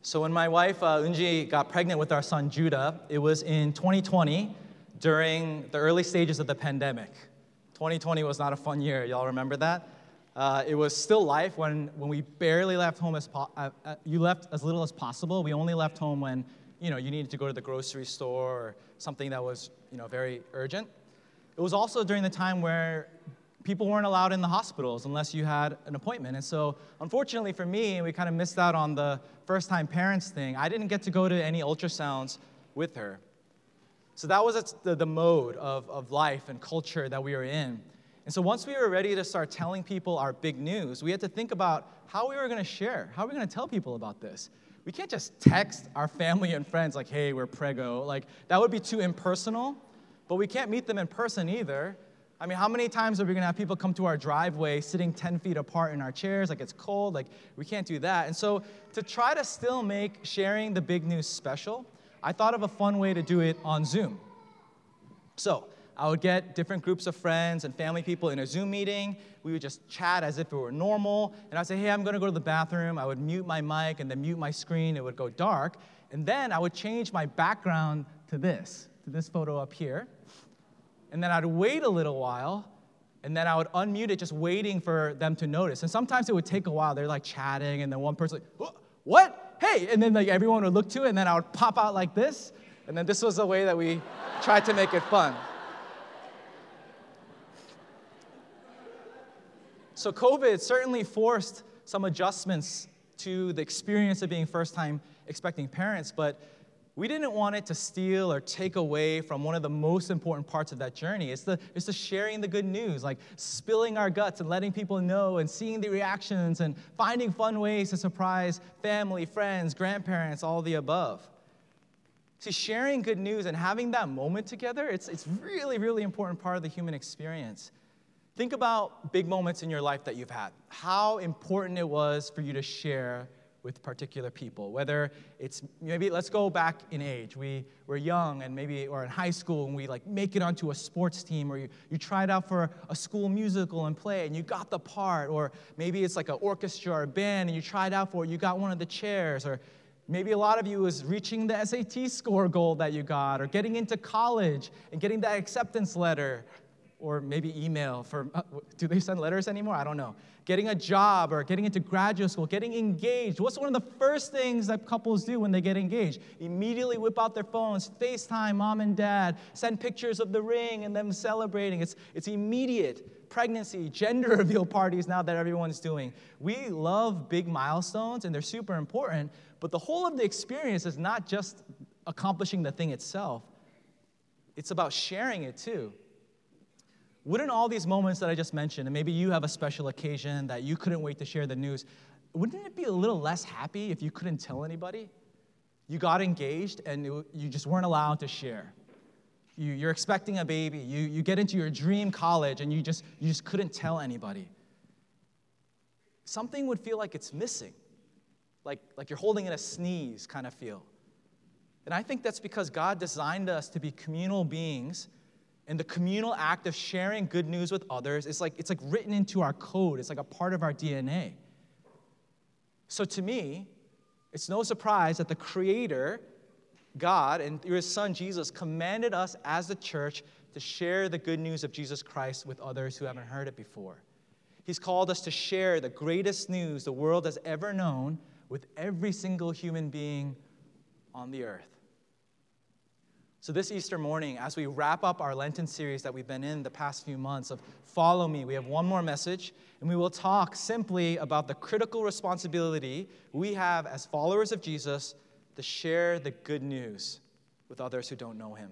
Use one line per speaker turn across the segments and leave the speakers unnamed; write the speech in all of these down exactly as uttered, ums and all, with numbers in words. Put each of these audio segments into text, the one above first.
So when my wife, uh, Unji, got pregnant with our son, Judah, it was in twenty twenty during the early stages of the pandemic. twenty twenty was not a fun year. Y'all remember that? Uh, it was still life when, when we barely left home as po- uh, uh, you left as little as possible. We only left home when, you know, you needed to go to the grocery store or something that was, you know, very urgent. It was also during the time where people weren't allowed in the hospitals unless you had an appointment. And so, unfortunately for me, we kind of missed out on the first-time parents thing. I didn't get to go to any ultrasounds with her. So that was the, the mode of, of life and culture that we were in. And so once we were ready to start telling people our big news, we had to think about how we were going to share. How are we going to tell people about this? We can't just text our family and friends like, hey, we're preggo. Like, that would be too impersonal. But we can't meet them in person either. I mean, how many times are we going to have people come to our driveway sitting ten feet apart in our chairs, like it's cold? Like, we can't do that. And so to try to still make sharing the big news special, I thought of a fun way to do it on Zoom. So I would get different groups of friends and family people in a Zoom meeting. We would just chat as if it were normal. And I'd say, hey, I'm going to go to the bathroom. I would mute my mic and then mute my screen. It would go dark. And then I would change my background to this, to this photo up here. And then I'd wait a little while, and then I would unmute it, just waiting for them to notice. And sometimes it would take a while. They're like chatting, and then one person like, what? Hey! And then like everyone would look to it, and then I would pop out like this. And then this was the way that we tried to make it fun. So COVID certainly forced some adjustments to the experience of being first-time expecting parents, but we didn't want it to steal or take away from one of the most important parts of that journey. It's the, it's the sharing the good news, like spilling our guts and letting people know and seeing the reactions and finding fun ways to surprise family, friends, grandparents, all the above. See, sharing good news and having that moment together, it's, it's really, really important part of the human experience. Think about big moments in your life that you've had. How important it was for you to share with particular people, whether it's, maybe let's go back in age. We were young and maybe, or in high school, and we like make it onto a sports team, or you, you tried out for a school musical and play, and you got the part, or maybe it's like an orchestra or a band, and you tried out for it, you got one of the chairs, or maybe a lot of you is reaching the S A T score goal that you got, or getting into college and getting that acceptance letter, or maybe email for, uh, do they send letters anymore? I don't know. Getting a job or getting into graduate school, getting engaged. What's one of the first things that couples do when they get engaged? Immediately whip out their phones, FaceTime mom and dad, send pictures of the ring and them celebrating. It's, it's immediate. Pregnancy, gender reveal parties now that everyone's doing. We love big milestones and they're super important, but the whole of the experience is not just accomplishing the thing itself. It's about sharing it too. Wouldn't all these moments that I just mentioned, and maybe you have a special occasion that you couldn't wait to share the news, wouldn't it be a little less happy if you couldn't tell anybody? You got engaged and it, you just weren't allowed to share. You, you're expecting a baby. You, you get into your dream college and you just, you just couldn't tell anybody. Something would feel like it's missing, like, like you're holding in a sneeze kind of feel. And I think that's because God designed us to be communal beings. And the communal act of sharing good news with others is like, it's like written into our code. It's like a part of our D N A. So to me, it's no surprise that the Creator, God, and through His Son, Jesus, commanded us as the church to share the good news of Jesus Christ with others who haven't heard it before. He's called us to share the greatest news the world has ever known with every single human being on the earth. So this Easter morning, as we wrap up our Lenten series that we've been in the past few months of Follow Me, we have one more message, and we will talk simply about the critical responsibility we have as followers of Jesus to share the good news with others who don't know Him.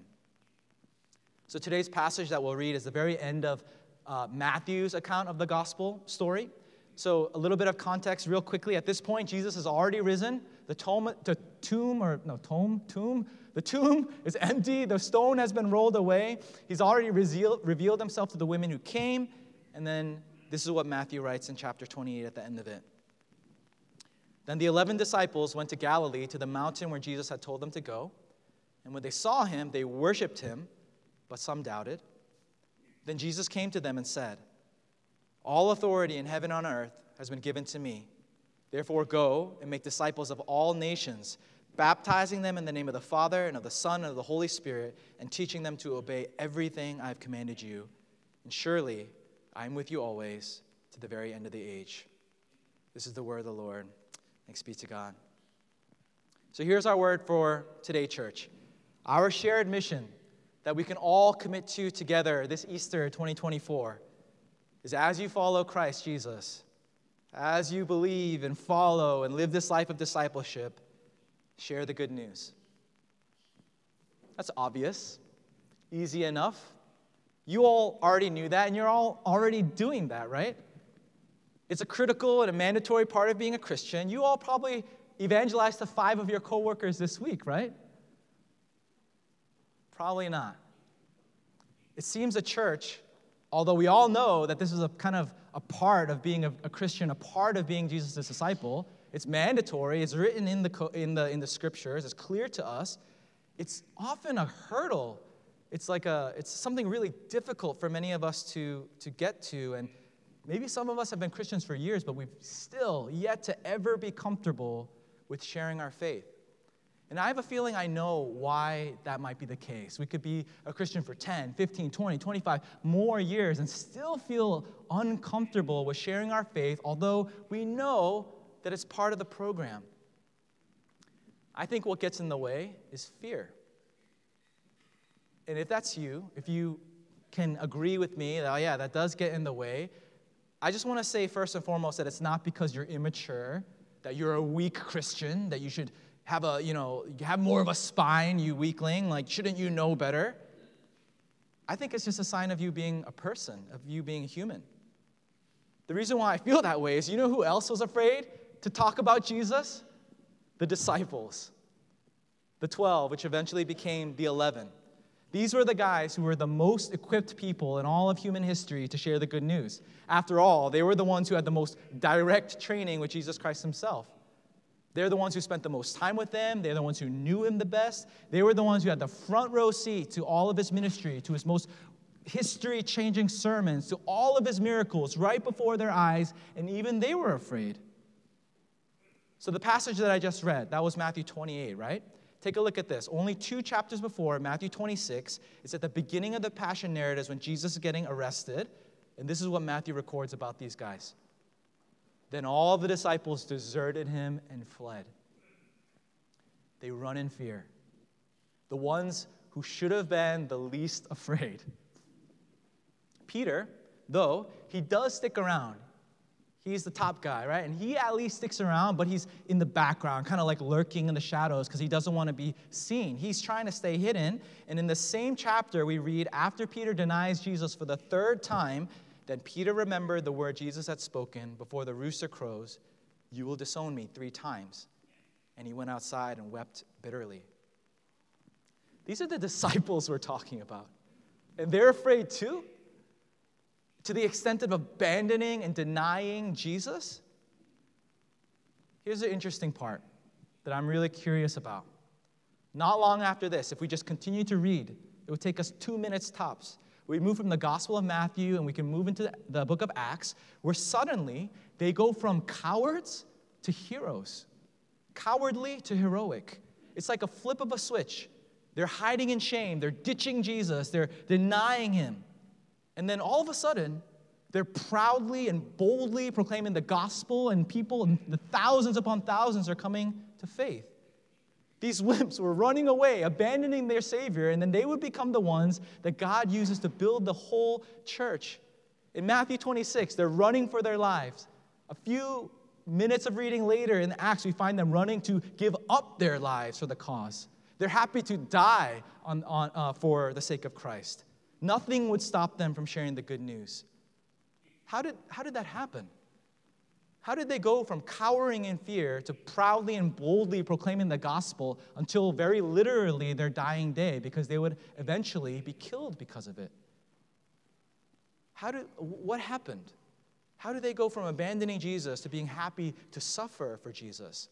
So today's passage that we'll read is the very end of uh, Matthew's account of the gospel story. So a little bit of context real quickly. At this point, Jesus has already risen. The tomb, the tomb, or no, tomb, tomb, the tomb is empty. The stone has been rolled away. He's already revealed, revealed himself to the women who came. And then this is what Matthew writes in chapter twenty-eight at the end of it. Then the eleven disciples went to Galilee, to the mountain where Jesus had told them to go. And when they saw him, they worshipped him, but some doubted. Then Jesus came to them and said, "All authority in heaven and on earth has been given to me. Therefore, go and make disciples of all nations, baptizing them in the name of the Father and of the Son and of the Holy Spirit, and teaching them to obey everything I have commanded you. And surely I am with you always to the very end of the age. This is the word of the Lord. Thanks be to God. So here's our word for today, church. Our shared mission that we can all commit to together this Easter twenty twenty-four is, as you follow Christ Jesus, as you believe and follow and live this life of discipleship, share the good news. That's obvious, easy enough. You all already knew that, and you're all already doing that, right? It's a critical and a mandatory part of being a Christian. You all probably evangelized to five of your coworkers this week, right? Probably not. It seems a church, although we all know that this is a kind of a part of being a, a Christian, a part of being Jesus' disciple, it's mandatory, it's written in the, in the, in the scriptures, it's clear to us, it's often a hurdle. It's like a, it's something really difficult for many of us to, to get to, and maybe some of us have been Christians for years, but we've still yet to ever be comfortable with sharing our faith. And I have a feeling I know why that might be the case. We could be a Christian for ten, fifteen, twenty, twenty-five more years and still feel uncomfortable with sharing our faith, although we know that it's part of the program. I think what gets in the way is fear. And if that's you, if you can agree with me that, oh yeah, that does get in the way, I just want to say first and foremost that it's not because you're immature, that you're a weak Christian, that you should have a, you know, have more of a spine, you weakling, like, shouldn't you know better? I think it's just a sign of you being a person, of you being human. The reason why I feel that way is, you know who else was afraid to talk about Jesus? The disciples. The twelve, which eventually became the eleven. These were the guys who were the most equipped people in all of human history to share the good news. After all, they were the ones who had the most direct training with Jesus Christ himself. They're the ones who spent the most time with him. They're the ones who knew him the best. They were the ones who had the front row seat to all of his ministry, to his most history-changing sermons, to all of his miracles right before their eyes, and even they were afraid. So the passage that I just read, that was Matthew twenty-eight, right? Take a look at this. Only two chapters before, Matthew twenty-six, it's at the beginning of the Passion narratives when Jesus is getting arrested, and this is what Matthew records about these guys. Then all the disciples deserted him and fled. They run in fear. The ones who should have been the least afraid. Peter, though, he does stick around. He's the top guy, right? And he at least sticks around, but he's in the background, kind of like lurking in the shadows because he doesn't want to be seen. He's trying to stay hidden. And in the same chapter, we read, after Peter denies Jesus for the third time, then Peter remembered the word Jesus had spoken, before the rooster crows, you will disown me three times. And he went outside and wept bitterly. These are the disciples we're talking about. And they're afraid too? To the extent of abandoning and denying Jesus? Here's the interesting part that I'm really curious about. Not long after this, if we just continue to read, it would take us two minutes tops. We move from the Gospel of Matthew and we can move into the book of Acts, where suddenly they go from cowards to heroes, cowardly to heroic. It's like a flip of a switch. They're hiding in shame. They're ditching Jesus. They're denying him. And then all of a sudden, they're proudly and boldly proclaiming the gospel, and people, and the thousands upon thousands are coming to faith. These wimps were running away, abandoning their Savior, and then they would become the ones that God uses to build the whole church. In Matthew twenty-six, they're running for their lives. A few minutes of reading later in Acts, we find them running to give up their lives for the cause. They're happy to die on, on, uh, for the sake of Christ. Nothing would stop them from sharing the good news. How did, how did that happen? How did they go from cowering in fear to proudly and boldly proclaiming the gospel until very literally their dying day, because they would eventually be killed because of it? How did, what happened? How did they go from abandoning Jesus to being happy to suffer for Jesus?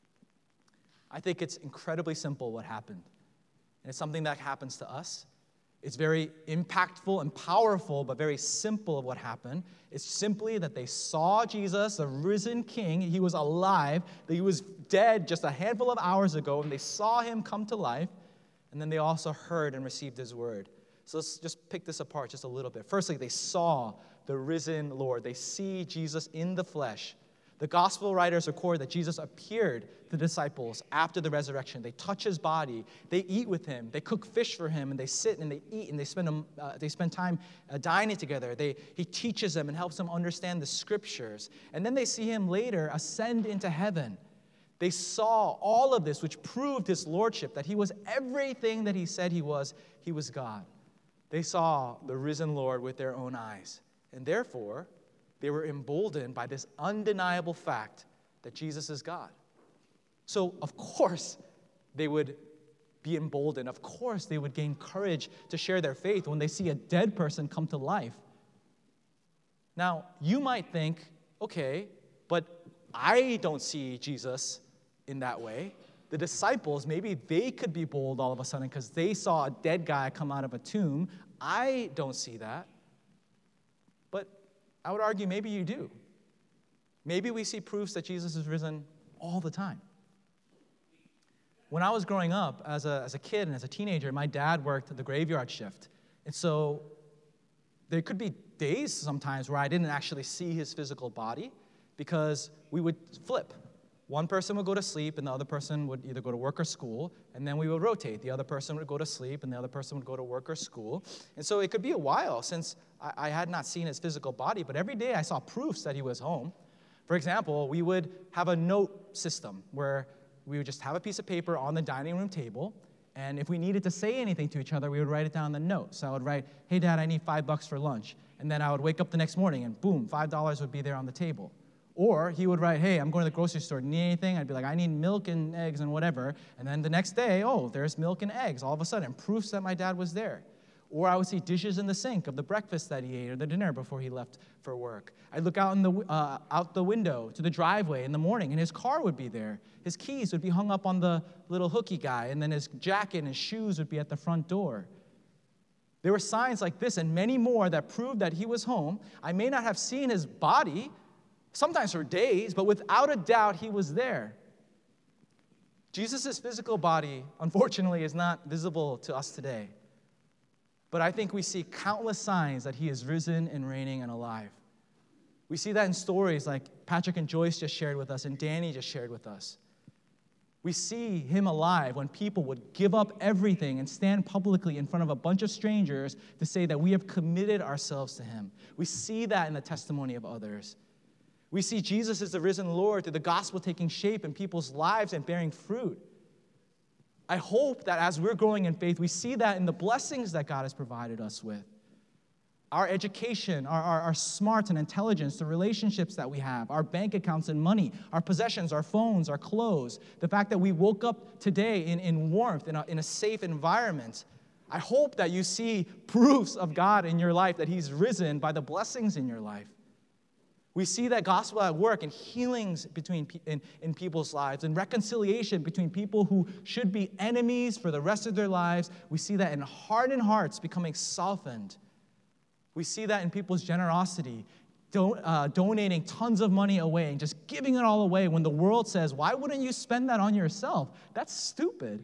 I think it's incredibly simple what happened. And it's something that happens to us. It's very impactful and powerful, but very simple of what happened. It's simply that they saw Jesus, the risen King. He was alive. That he was dead just a handful of hours ago, and they saw him come to life. And then they also heard and received his word. So let's just pick this apart just a little bit. Firstly, they saw the risen Lord. They see Jesus in the flesh. The gospel writers record that Jesus appeared to the disciples after the resurrection. They touch his body. They eat with him. They cook fish for him, and they sit and they eat, and they spend, um, uh, they spend time uh, dining together. They, he teaches them and helps them understand the scriptures. And then they see him later ascend into heaven. They saw all of this, which proved his lordship, that he was everything that he said he was. He was God. They saw the risen Lord with their own eyes. And therefore, they were emboldened by this undeniable fact that Jesus is God. So, of course, they would be emboldened. Of course, they would gain courage to share their faith when they see a dead person come to life. Now, you might think, okay, but I don't see Jesus in that way. The disciples, maybe they could be bold all of a sudden because they saw a dead guy come out of a tomb. I don't see that. But I would argue maybe you do. Maybe we see proofs that Jesus is risen all the time. When I was growing up as a, as a kid and as a teenager, my dad worked the graveyard shift. And so there could be days sometimes where I didn't actually see his physical body because we would flip. One person would go to sleep, and the other person would either go to work or school, and then we would rotate. The other person would go to sleep, and the other person would go to work or school. And so it could be a while since I, I had not seen his physical body, but every day I saw proofs that he was home. For example, we would have a note system where we would just have a piece of paper on the dining room table, and if we needed to say anything to each other, we would write it down on the note. So I would write, hey, Dad, I need five bucks for lunch. And then I would wake up the next morning, and boom, five dollars would be there on the table. Or he would write, hey, I'm going to the grocery store. Need anything? I'd be like, I need milk and eggs and whatever. And then the next day, oh, there's milk and eggs. All of a sudden, proofs that my dad was there. Or I would see dishes in the sink of the breakfast that he ate or the dinner before he left for work. I'd look out, in the, uh, out the window to the driveway in the morning, and his car would be there. His keys would be hung up on the little hooky guy, and then his jacket and his shoes would be at the front door. There were signs like this and many more that proved that he was home. I may not have seen his body, sometimes for days, but without a doubt, he was there. Jesus' physical body, unfortunately, is not visible to us today. But I think we see countless signs that he is risen and reigning and alive. We see that in stories like Patrick and Joyce just shared with us and Danny just shared with us. We see him alive when people would give up everything and stand publicly in front of a bunch of strangers to say that we have committed ourselves to him. We see that in the testimony of others. We see Jesus as the risen Lord through the gospel taking shape in people's lives and bearing fruit. I hope that as we're growing in faith, we see that in the blessings that God has provided us with. Our education, our, our, our smarts and intelligence, the relationships that we have, our bank accounts and money, our possessions, our phones, our clothes, the fact that we woke up today in, in warmth, in a, in a safe environment. I hope that you see proofs of God in your life, that he's risen by the blessings in your life. We see that gospel at work in healings between in, in people's lives and reconciliation between people who should be enemies for the rest of their lives. We see that in hardened hearts becoming softened. We see that in people's generosity, don- uh, donating tons of money away and just giving it all away when the world says, why wouldn't you spend that on yourself? That's stupid.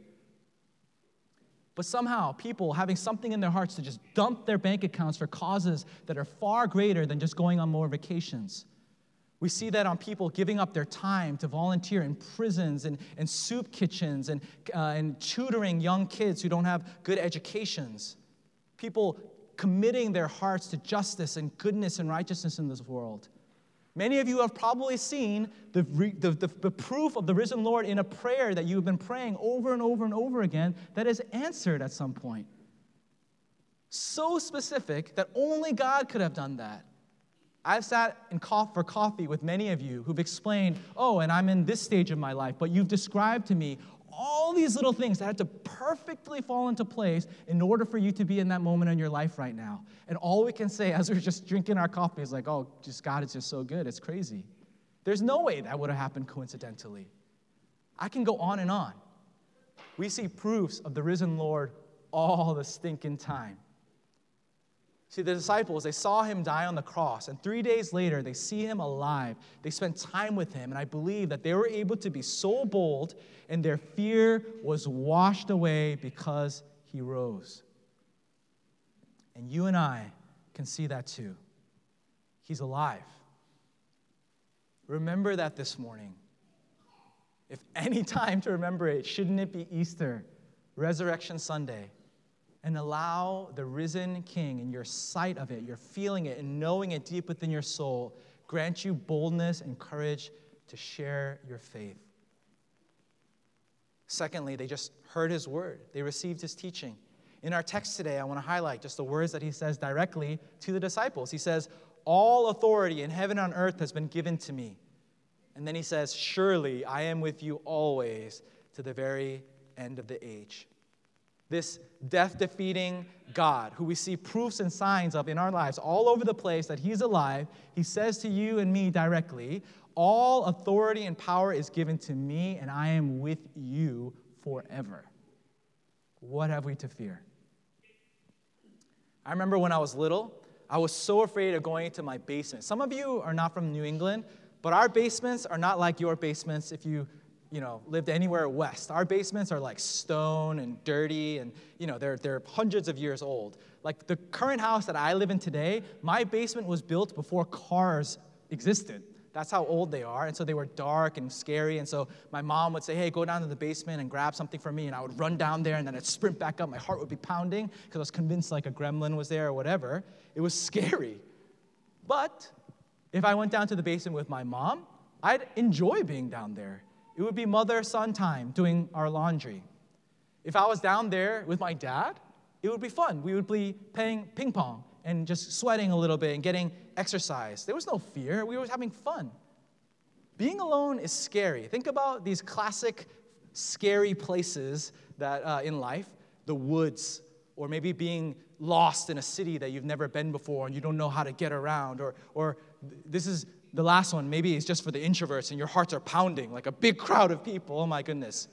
But somehow, people having something in their hearts to just dump their bank accounts for causes that are far greater than just going on more vacations. We see that on people giving up their time to volunteer in prisons and, and soup kitchens and, uh, and tutoring young kids who don't have good educations. People committing their hearts to justice and goodness and righteousness in this world. Many of you have probably seen the, the, the, the proof of the risen Lord in a prayer that you have been praying over and over and over again that is answered at some point. So specific that only God could have done that. I've sat in cough for coffee with many of you who've explained, oh, and I'm in this stage of my life, but you've described to me all these little things that had to perfectly fall into place in order for you to be in that moment in your life right now. And all we can say as we're just drinking our coffee is like, oh, just God is just so good. It's crazy. There's no way that would have happened coincidentally. I can go on and on. We see proofs of the risen Lord all the stinking time. See, the disciples, they saw him die on the cross, and three days later, they see him alive. They spent time with him, and I believe that they were able to be so bold, and their fear was washed away because he rose. And you and I can see that too. He's alive. Remember that this morning. If any time to remember it, shouldn't it be Easter, Resurrection Sunday? And allow the risen King and your sight of it, you're feeling it and knowing it deep within your soul, grant you boldness and courage to share your faith. Secondly, they just heard his word. They received his teaching. In our text today, I want to highlight just the words that he says directly to the disciples. He says, all authority in heaven and on earth has been given to me. And then he says, surely I am with you always to the very end of the age. This death-defeating God, who we see proofs and signs of in our lives all over the place that he's alive, he says to you and me directly, all authority and power is given to me, and I am with you forever. What have we to fear? I remember when I was little, I was so afraid of going into my basement. Some of you are not from New England, but our basements are not like your basements if you you know, lived anywhere west. Our basements are like stone and dirty, and you know, they're they're hundreds of years old. Like the current house that I live in today, my basement was built before cars existed. That's how old they are, and so they were dark and scary, and so my mom would say, hey, go down to the basement and grab something for me, and I would run down there, and then I'd sprint back up. My heart would be pounding because I was convinced like a gremlin was there or whatever. It was scary. But if I went down to the basement with my mom, I'd enjoy being down there. It would be mother-son time doing our laundry. If I was down there with my dad, it would be fun. We would be playing ping pong and just sweating a little bit and getting exercise. There was no fear. We were having fun. Being alone is scary. Think about these classic scary places that uh, in life, the woods, or maybe being lost in a city that you've never been before and you don't know how to get around, or or this is the last one, maybe it's just for the introverts and your hearts are pounding like a big crowd of people. Oh my goodness.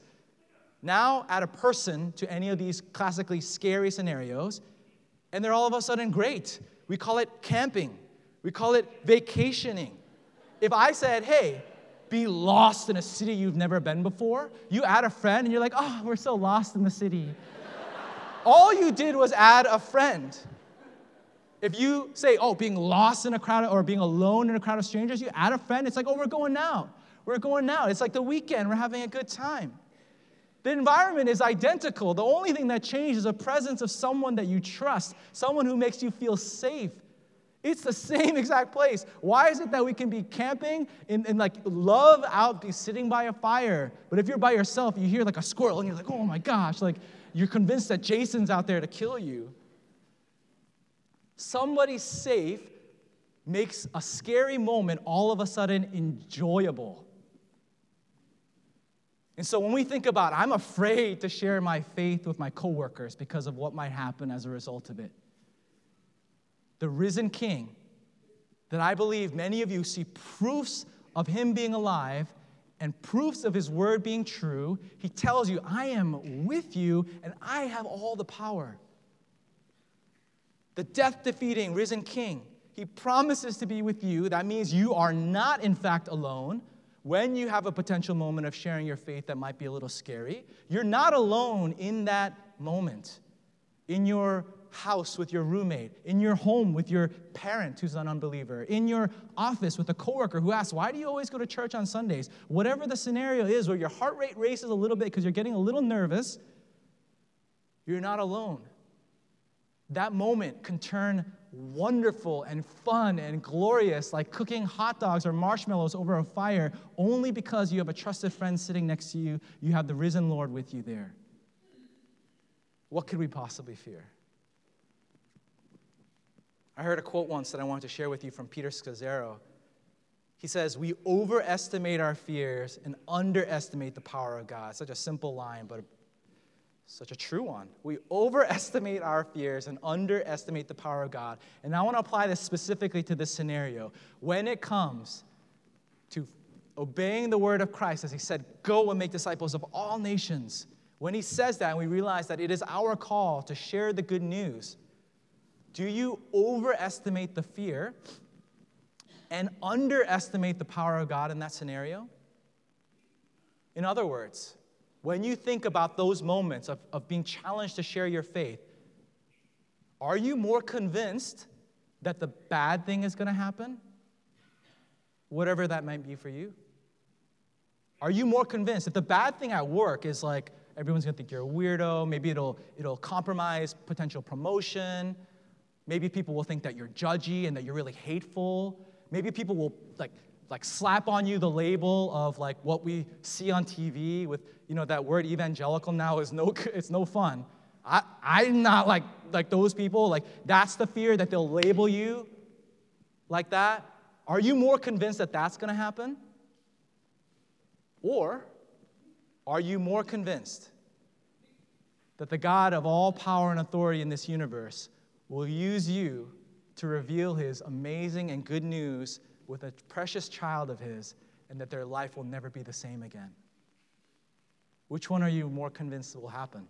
Now add a person to any of these classically scary scenarios, and they're all of a sudden great. We call it camping. We call it vacationing. If I said, hey, be lost in a city you've never been before, you add a friend and you're like, oh, we're so lost in the city. All you did was add a friend. If you say, oh, being lost in a crowd or being alone in a crowd of strangers, you add a friend. It's like, oh, we're going now. We're going now. It's like the weekend. We're having a good time. The environment is identical. The only thing that changed is a presence of someone that you trust, someone who makes you feel safe. It's the same exact place. Why is it that we can be camping and, and like love out, be sitting by a fire, but if you're by yourself, you hear like a squirrel and you're like, oh my gosh, like you're convinced that Jason's out there to kill you. Somebody safe makes a scary moment all of a sudden enjoyable. And so when we think about, I'm afraid to share my faith with my coworkers because of what might happen as a result of it. The risen King, that I believe many of you see proofs of him being alive and proofs of his word being true, he tells you, I am with you and I have all the power. The death-defeating risen King, he promises to be with you. That means you are not, in fact, alone. When you have a potential moment of sharing your faith that might be a little scary, you're not alone in that moment. In your house with your roommate, in your home with your parent who's an unbeliever, in your office with a coworker who asks, why do you always go to church on Sundays? Whatever the scenario is where your heart rate races a little bit because you're getting a little nervous, you're not alone. That moment can turn wonderful and fun and glorious, like cooking hot dogs or marshmallows over a fire, only because you have a trusted friend sitting next to you. You have the risen Lord with you there. What could we possibly fear? I heard a quote once that I wanted to share with you from Peter Scazzaro. He says, we overestimate our fears and underestimate the power of God. Such a simple line, but such a true one. We overestimate our fears and underestimate the power of God. And I want to apply this specifically to this scenario. When it comes to obeying the word of Christ, as he said, go and make disciples of all nations. When he says that, and we realize that it is our call to share the good news, Do you overestimate the fear and underestimate the power of God in that scenario? In other words, when you think about those moments of, of being challenged to share your faith, are you more convinced that the bad thing is going to happen? Whatever that might be for you. Are you more convinced if the bad thing at work is like everyone's going to think you're a weirdo, maybe it'll it'll compromise potential promotion, maybe people will think that you're judgy and that you're really hateful, maybe people will like like slap on you the label of like what we see on T V with, you know, that word evangelical now is no it's no fun. I I'm not like like those people, like that's the fear that they'll label you like that. Are you more convinced that that's going to happen? Or are you more convinced that the God of all power and authority in this universe will use you to reveal his amazing and good news with a precious child of his, and that their life will never be the same again? Which one are you more convinced will happen?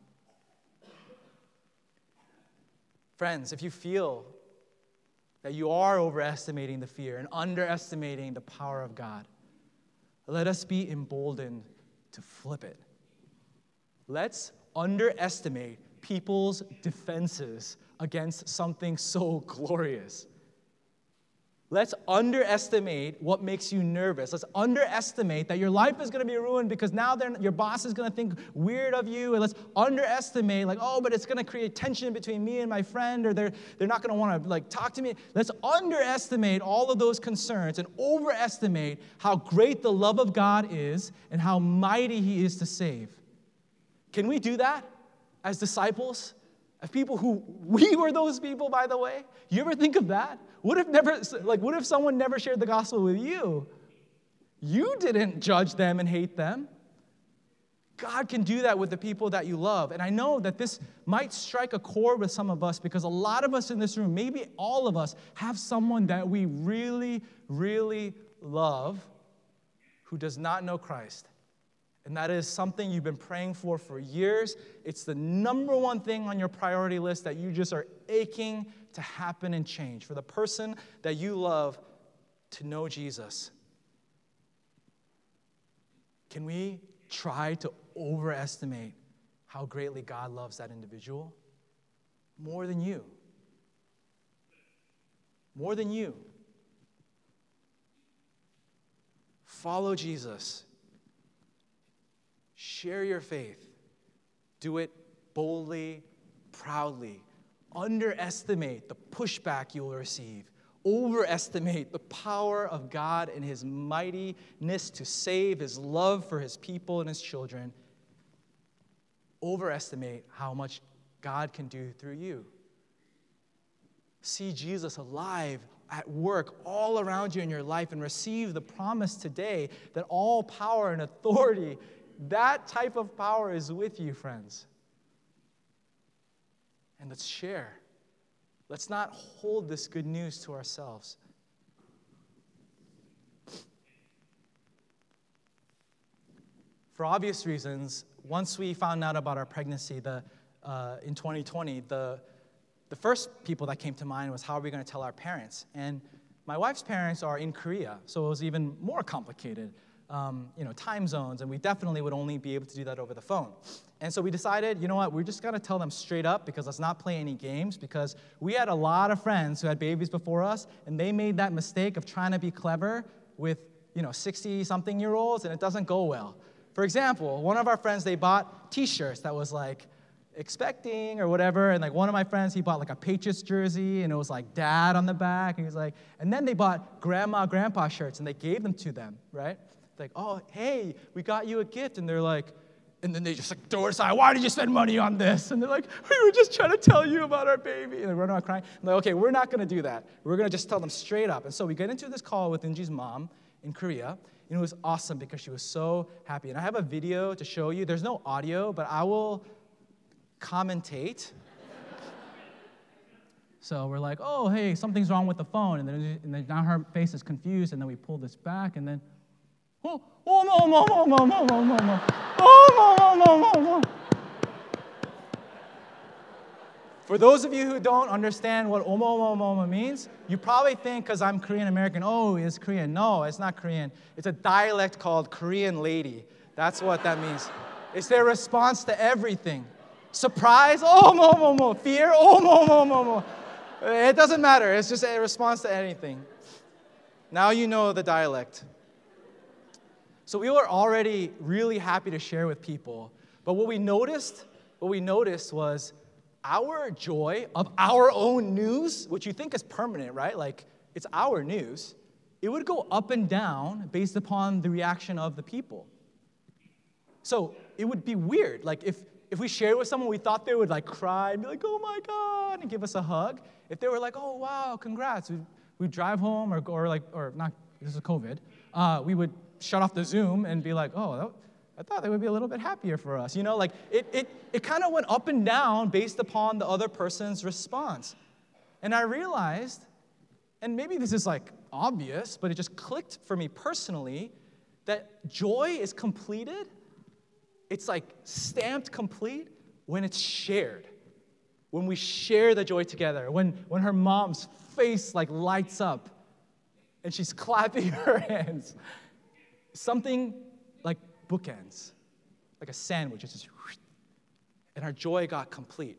Friends, if you feel that you are overestimating the fear and underestimating the power of God, let us be emboldened to flip it. Let's underestimate people's defenses against something so glorious. Let's underestimate what makes you nervous. Let's underestimate that your life is going to be ruined because now your boss is going to think weird of you. And let's underestimate, like, oh, but it's going to create tension between me and my friend, or they're, they're not going to want to like talk to me. Let's underestimate all of those concerns and overestimate how great the love of God is and how mighty he is to save. Can we do that as disciples? As people who, we were those people, by the way. You ever think of that? What if never, like, what if someone never shared the gospel with you? You didn't judge them and hate them. God can do that with the people that you love. And I know that this might strike a chord with some of us because a lot of us in this room, maybe all of us, have someone that we really, really love who does not know Christ. And that is something you've been praying for for years. It's the number one thing on your priority list that you just are aching to happen and change. For the person that you love to know Jesus. Can we try to overestimate how greatly God loves that individual? More than you. More than you. Follow Jesus. Share your faith. Do it boldly, proudly. Underestimate the pushback you will receive. Overestimate the power of God and his mightiness to save, his love for his people and his children. Overestimate how much God can do through you. See Jesus alive at work all around you in your life and receive the promise today that all power and authority, that type of power is with you, friends. And let's share. Let's not hold this good news to ourselves. For obvious reasons, once we found out about our pregnancy the, uh, in twenty twenty, the, the first people that came to mind was how are we going to tell our parents? And my wife's parents are in Korea, so it was even more complicated. Um, you know, time zones, and we definitely would only be able to do that over the phone. And so we decided, you know what, we're just going to tell them straight up because let's not play any games, because we had a lot of friends who had babies before us, and they made that mistake of trying to be clever with, you know, sixty-something-year-olds, and it doesn't go well. For example, one of our friends, they bought T-shirts that was like, expecting or whatever, and like one of my friends, he bought like a Patriots jersey, and it was like dad on the back, and he was like, and then they bought grandma, grandpa shirts, and they gave them to them, right? Like, oh, hey, we got you a gift. And they're like, and then they just like throw it aside. Why did you spend money on this? And they're like, we were just trying to tell you about our baby. And they run around crying. I'm like, okay, we're not going to do that. We're going to just tell them straight up. And so we get into this call with Unji's mom in Korea. And it was awesome because she was so happy. And I have a video to show you. There's no audio, but I will commentate. So we're like, oh, hey, something's wrong with the phone. And then, and then now her face is confused. And then we pull this back. And then, Oh, oh, no, no, no, no, no, no, no, no. Oh, no, no, no, no, no. For those of you who don't understand what omo omo omo means, you probably think because I'm Korean American, oh, it's Korean. No, it's not Korean. It's a dialect called Korean lady. That's what that means. It's their response to everything. Surprise, omo omo omo. Fear, omo omo omo omo. It doesn't matter. It's just a response to anything. Now you know the dialect. So we were already really happy to share with people. But what we noticed, what we noticed was our joy of our own news, which you think is permanent, right? Like, it's our news. It would go up and down based upon the reaction of the people. So it would be weird. Like, if, if we shared with someone, we thought they would, like, cry and be like, oh, my God, and give us a hug. If they were like, oh, wow, congrats, we we drive home, or, or like, or not, this is COVID, uh, we would shut off the Zoom and be like, oh, that, I thought they would be a little bit happier for us. You know, like it it it kind of went up and down based upon the other person's response. And I realized, and maybe this is like obvious, but it just clicked for me personally, that joy is completed. It's like stamped complete when it's shared. When we share the joy together, when when her mom's face like lights up and she's clapping her hands. Something like bookends, like a sandwich. It's just, and our joy got complete.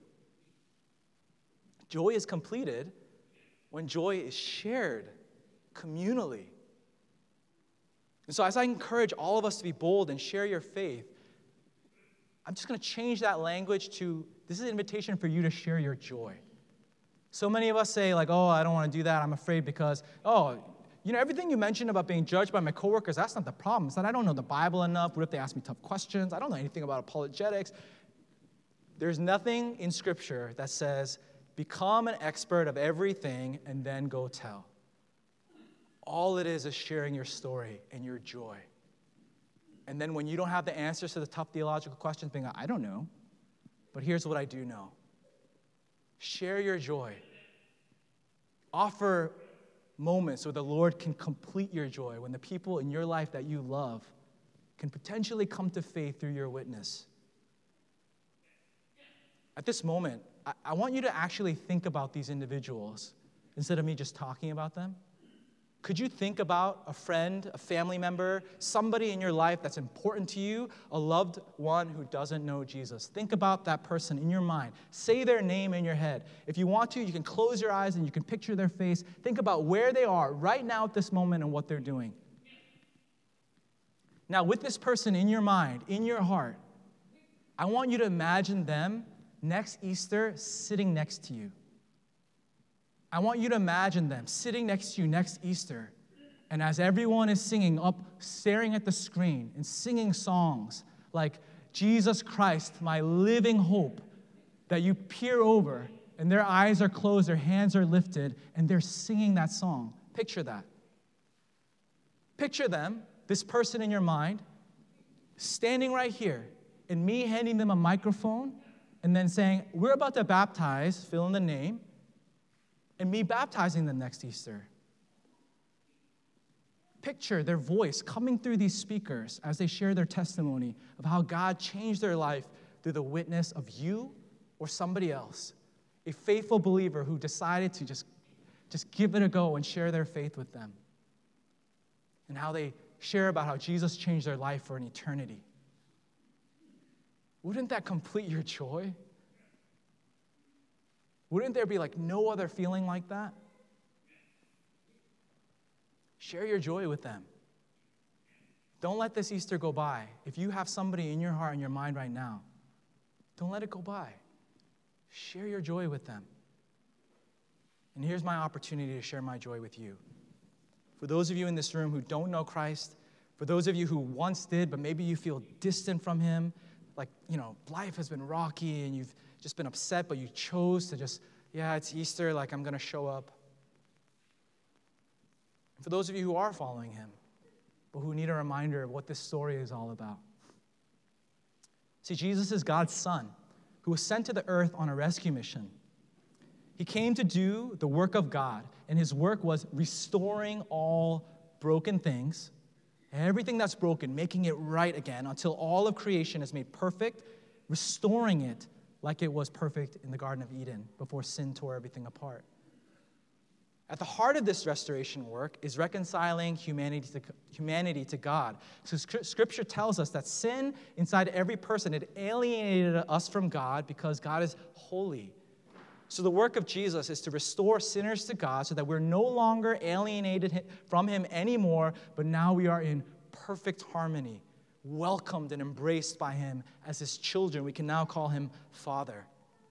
Joy is completed when joy is shared communally. And so as I encourage all of us to be bold and share your faith, I'm just going to change that language to, this is an invitation for you to share your joy. So many of us say like, oh, I don't want to do that. I'm afraid because, oh, you know, everything you mentioned about being judged by my coworkers, that's not the problem. It's that I don't know the Bible enough. What if they ask me tough questions? I don't know anything about apologetics. There's nothing in Scripture that says, become an expert of everything and then go tell. All it is is sharing your story and your joy. And then when you don't have the answers to the tough theological questions, being like, I don't know, but here's what I do know. Share your joy. Offer moments where the Lord can complete your joy, when the people in your life that you love can potentially come to faith through your witness. At this moment, I, I want you to actually think about these individuals instead of me just talking about them. Could you think about a friend, a family member, somebody in your life that's important to you, a loved one who doesn't know Jesus? Think about that person in your mind. Say their name in your head. If you want to, you can close your eyes and you can picture their face. Think about where they are right now at this moment and what they're doing. Now, with this person in your mind, in your heart, I want you to imagine them next Easter sitting next to you. I want you to imagine them sitting next to you next Easter, and as everyone is singing up, staring at the screen and singing songs like Jesus Christ, my living hope, that you peer over and their eyes are closed, their hands are lifted, and they're singing that song. Picture that. Picture them, this person in your mind, standing right here, and me handing them a microphone and then saying, we're about to baptize, fill in the name, and me baptizing them next Easter. Picture their voice coming through these speakers as they share their testimony of how God changed their life through the witness of you or somebody else, a faithful believer who decided to just, just give it a go and share their faith with them, and how they share about how Jesus changed their life for an eternity. Wouldn't that complete your joy? Wouldn't there be like no other feeling like that? Share your joy with them. Don't let this Easter go by. If you have somebody in your heart and your mind right now, don't let it go by. Share your joy with them. And here's my opportunity to share my joy with you. For those of you in this room who don't know Christ, for those of you who once did, but maybe you feel distant from him, like, you know, life has been rocky and you've just been upset, but you chose to just, yeah, it's Easter, like I'm going to show up. And for those of you who are following him, but who need a reminder of what this story is all about. See, Jesus is God's son who was sent to the earth on a rescue mission. He came to do the work of God, and his work was restoring all broken things, everything that's broken, making it right again until all of creation is made perfect, restoring it like it was perfect in the Garden of Eden before sin tore everything apart. At the heart of this restoration work is reconciling humanity to, humanity to God. So Scripture tells us that sin inside every person had alienated us from God because God is holy. So the work of Jesus is to restore sinners to God so that we're no longer alienated from him anymore, but now we are in perfect harmony, welcomed and embraced by him as his children. We can now call him Father.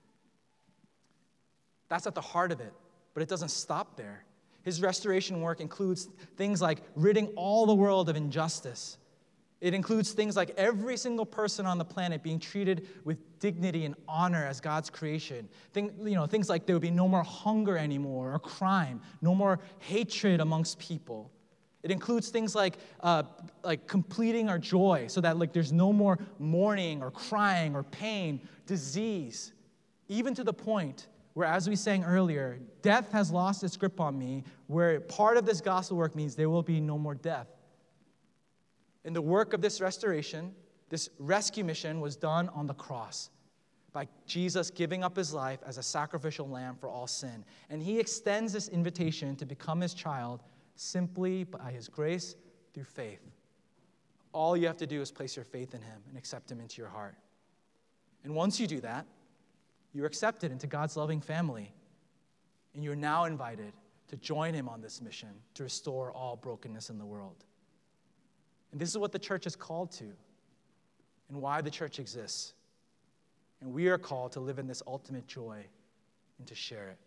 That's at the heart of it. But it doesn't stop there. His restoration work includes things like ridding all the world of injustice. It includes things like every single person on the planet being treated with dignity and honor as God's creation. Thing, you know, things like there would be no more hunger anymore or crime, no more hatred amongst people. It includes things like uh, like completing our joy so that like there's no more mourning or crying or pain, disease, even to the point where, as we sang earlier, death has lost its grip on me, where part of this gospel work means there will be no more death. And the work of this restoration, this rescue mission, was done on the cross by Jesus giving up his life as a sacrificial lamb for all sin. And he extends this invitation to become his child simply by his grace through faith. All you have to do is place your faith in him and accept him into your heart. And once you do that, you're accepted into God's loving family, and you're now invited to join him on this mission to restore all brokenness in the world. And this is what the church is called to, and why the church exists. And we are called to live in this ultimate joy and to share it.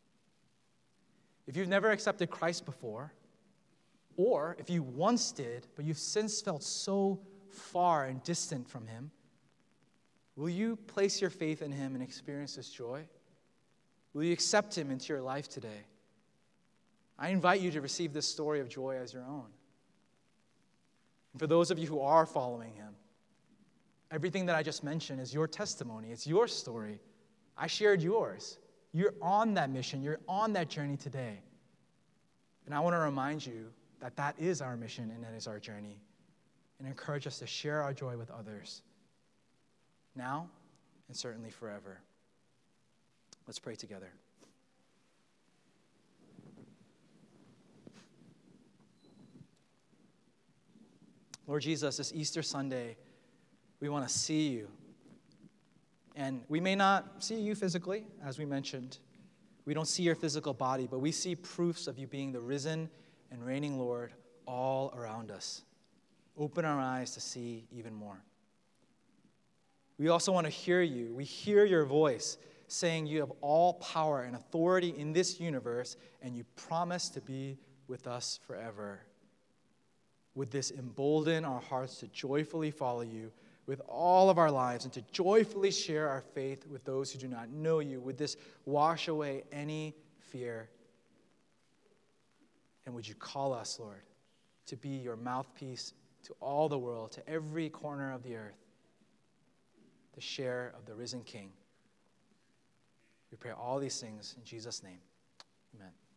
If you've never accepted Christ before, or if you once did, but you've since felt so far and distant from him, will you place your faith in him and experience this joy? Will you accept him into your life today? I invite you to receive this story of joy as your own. And for those of you who are following him, everything that I just mentioned is your testimony. It's your story. I shared yours. You're on that mission. You're on that journey today. And I want to remind you that that is our mission and that is our journey, and encourage us to share our joy with others, now and certainly forever. Let's pray together. Lord Jesus, this Easter Sunday, we want to see you. And we may not see you physically, as we mentioned. We don't see your physical body, but we see proofs of you being the risen and reigning Lord all around us. Open our eyes to see even more. We also want to hear you. We hear your voice saying you have all power and authority in this universe, and you promise to be with us forever. Would this embolden our hearts to joyfully follow you with all of our lives and to joyfully share our faith with those who do not know you? Would this wash away any fear? And would you call us, Lord, to be your mouthpiece to all the world, to every corner of the earth, the share of the risen King? We pray all these things in Jesus' name. Amen.